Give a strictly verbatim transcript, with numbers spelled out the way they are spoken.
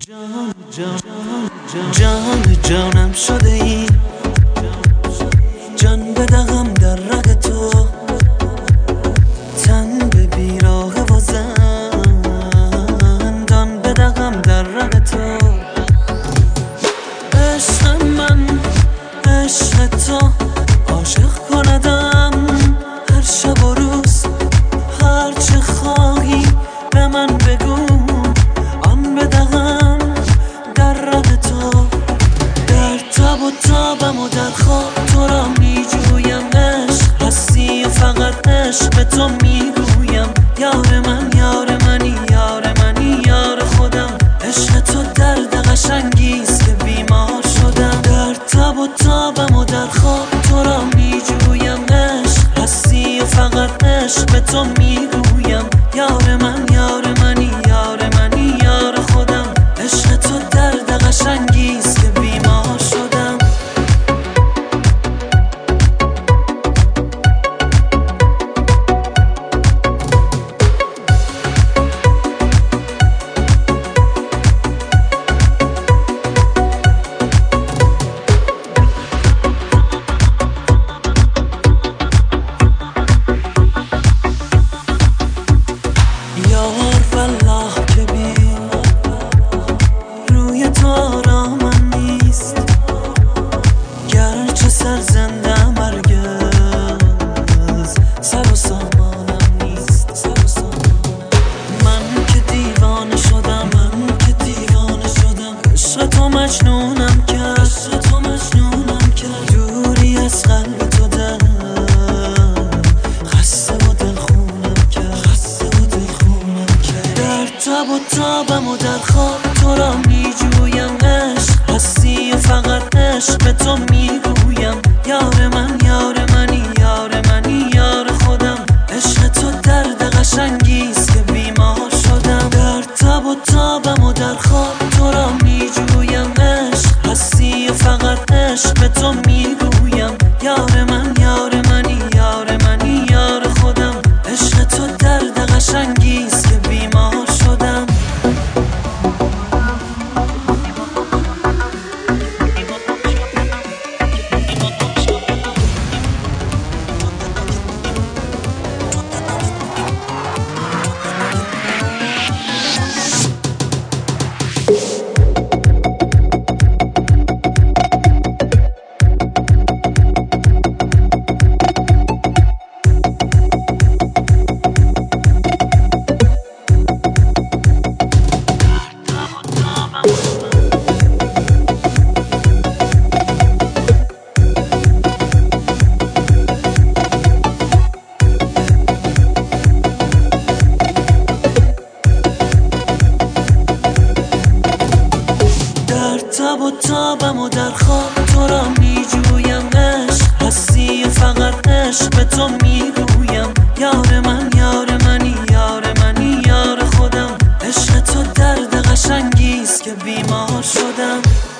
جان جان جان جانم شده ای، جان بدهم در رگ تو، تن به بیراه و زندان بدهم در رگ تو. عشق من عشق تو، عاشق کندم هر شب و روز، هر چه خواهی به من بگو، آن بدهم در رگ تو. در تب و تابم و در خواب تو را می جویم، عشق هستی و فقط عشق به تو می گویم. یار من یار منی یار منی یار خودم، عشق تو درد قشنگیست که بیمار شدم. در تب و تابم و در خواب تو را می جویم، عشق هستی و فقط عشق به تو می گویم. یار من یار منی یار منی یار خودم، عشق تو درد قشنگیست که بیمار شدم. یار والله که بی روی تو آرامم نیست، گرچه سرزندم هرگز سر و سامانم نیست. سر و سامانم. من که دیوانه شدم من که دیوانه شدم، عشق تو مجنونم کرد عشق تو مجنونم کرد. دوری از قلب تو در خسته و دلخونم کرد خسته و دلخونم کرد. در تب و تابم و در خواب تو را می جویم، عشق هستی و فقط عشق به تو می گویم. یار من یار منی یار منی یار خودم، عشق تو درد قشنگیست که بیمار شدم. در تب و تابم و در خواب تو را می جویم، عشق هستی و فقط عشق به تو می گویم. یار من یار منی یار منی یار خودم، عشق تو درد قشنگیست که بیمار شدم. تب و تابم و در خواب تو را می جویم، عشق هستی و فقط عشق به تو می گویم. یار من یار منی یار منی یار خودم، عشق تو درد قشنگیست که بیمار شدم.